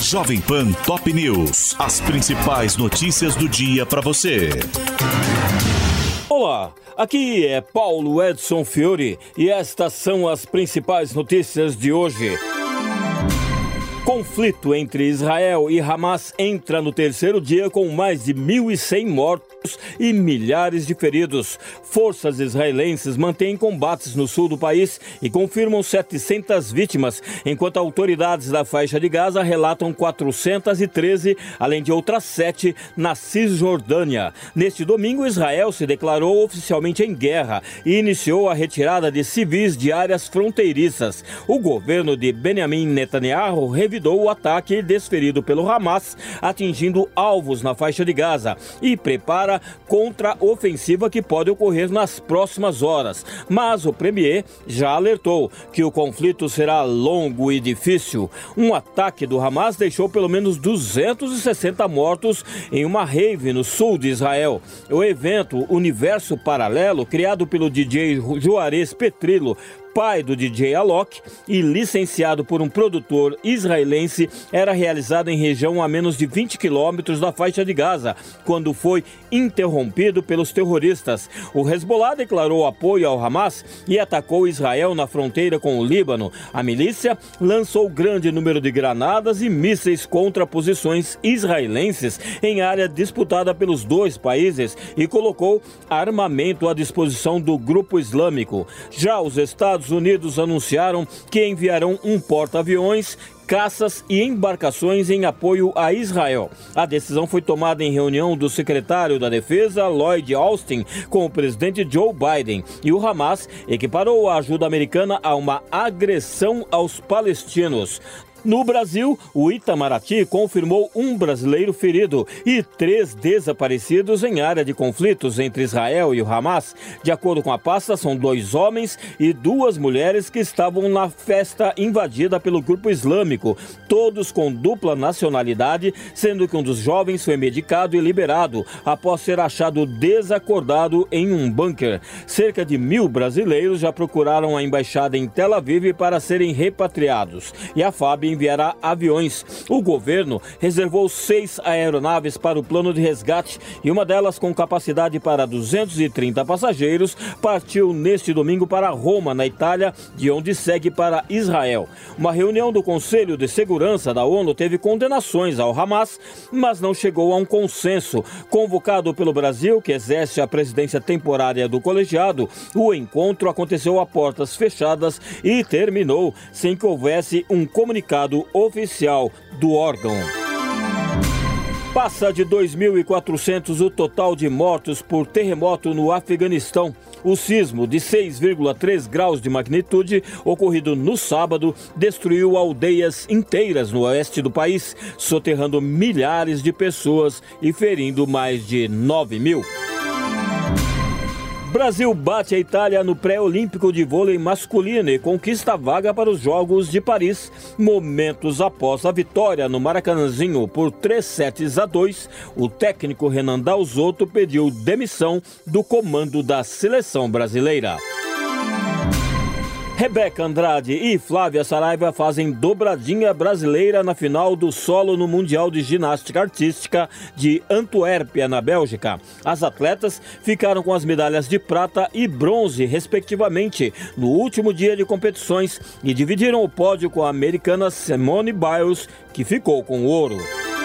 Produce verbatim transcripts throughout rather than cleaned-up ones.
Jovem Pan Top News. As principais notícias do dia para você. Olá, aqui é Paulo Edson Fiore e estas são as principais notícias de hoje. Conflito entre Israel e Hamas entra no terceiro dia com mais de mil e cem mortos e milhares de feridos. Forças israelenses mantêm combates no sul do país e confirmam setecentas vítimas, enquanto autoridades da faixa de Gaza relatam quatrocentas e treze, além de outras sete na Cisjordânia. Neste domingo, Israel se declarou oficialmente em guerra e iniciou a retirada de civis de áreas fronteiriças. O governo de Benjamin Netanyahu revidou o ataque desferido pelo Hamas, atingindo alvos na faixa de Gaza, e prepara contra-ofensiva que pode ocorrer nas próximas horas. Mas o premier já alertou que o conflito será longo e difícil. Um ataque do Hamas deixou pelo menos duzentos e sessenta mortos em uma rave no sul de Israel. O evento Universo Paralelo, criado pelo D J Juarez Petrillo, pai do D J Alok e licenciado por um produtor israelense, era realizado em região a menos de vinte quilômetros da faixa de Gaza, quando foi interrompido pelos terroristas. O Hezbollah declarou apoio ao Hamas e atacou Israel na fronteira com o Líbano. A milícia lançou grande número de granadas e mísseis contra posições israelenses em área disputada pelos dois países e colocou armamento à disposição do grupo islâmico. Já os Estados Unidos anunciaram que enviarão um porta-aviões, caças e embarcações em apoio a Israel. A decisão foi tomada em reunião do secretário da Defesa, Lloyd Austin, com o presidente Joe Biden, e o Hamas equiparou a ajuda americana a uma agressão aos palestinos. No Brasil, o Itamaraty confirmou um brasileiro ferido e três desaparecidos em área de conflitos entre Israel e o Hamas. De acordo com a pasta, são dois homens e duas mulheres que estavam na festa invadida pelo grupo islâmico, todos com dupla nacionalidade, sendo que um dos jovens foi medicado e liberado após ser achado desacordado em um bunker. Cerca de mil brasileiros já procuraram a embaixada em Tel Aviv para serem repatriados e a F A B enviará aviões. O governo reservou seis aeronaves para o plano de resgate e uma delas, com capacidade para duzentos e trinta passageiros, partiu neste domingo para Roma, na Itália, de onde segue para Israel. Uma reunião do Conselho de Segurança da ONU teve condenações ao Hamas, mas não chegou a um consenso. Convocado pelo Brasil, que exerce a presidência temporária do colegiado, o encontro aconteceu a portas fechadas e terminou sem que houvesse um comunicado oficial do órgão. Passa de dois mil e quatrocentos o total de mortos por terremoto no Afeganistão. O sismo de seis vírgula três graus de magnitude, ocorrido no sábado, destruiu aldeias inteiras no oeste do país, soterrando milhares de pessoas e ferindo mais de nove mil. Brasil bate a Itália no pré-olímpico de vôlei masculino e conquista a vaga para os Jogos de Paris. Momentos após a vitória no Maracanãzinho por três sets a dois, o técnico Renan Dalzotto pediu demissão do comando da seleção brasileira. Rebeca Andrade e Flávia Saraiva fazem dobradinha brasileira na final do solo no Mundial de Ginástica Artística de Antuérpia, na Bélgica. As atletas ficaram com as medalhas de prata e bronze, respectivamente, no último dia de competições e dividiram o pódio com a americana Simone Biles, que ficou com o ouro.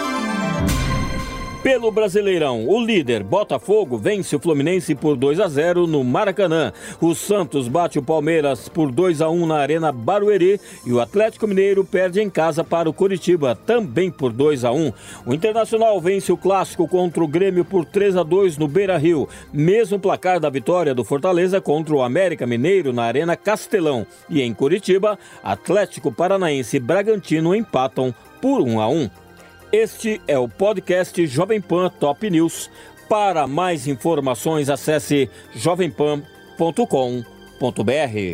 Pelo Brasileirão, o líder Botafogo vence o Fluminense por dois a zero no Maracanã. O Santos bate o Palmeiras por dois a um na Arena Barueri e o Atlético Mineiro perde em casa para o Coritiba, também por dois a um. O Internacional vence o Clássico contra o Grêmio por três a dois no Beira-Rio, mesmo placar da vitória do Fortaleza contra o América Mineiro na Arena Castelão. E em Coritiba, Atlético Paranaense e Bragantino empatam por um a um. Este é o podcast Jovem Pan Top News. Para mais informações, acesse jovem pan ponto com ponto b r.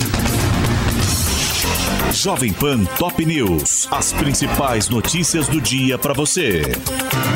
Jovem Pan Top News. As principais notícias do dia para você.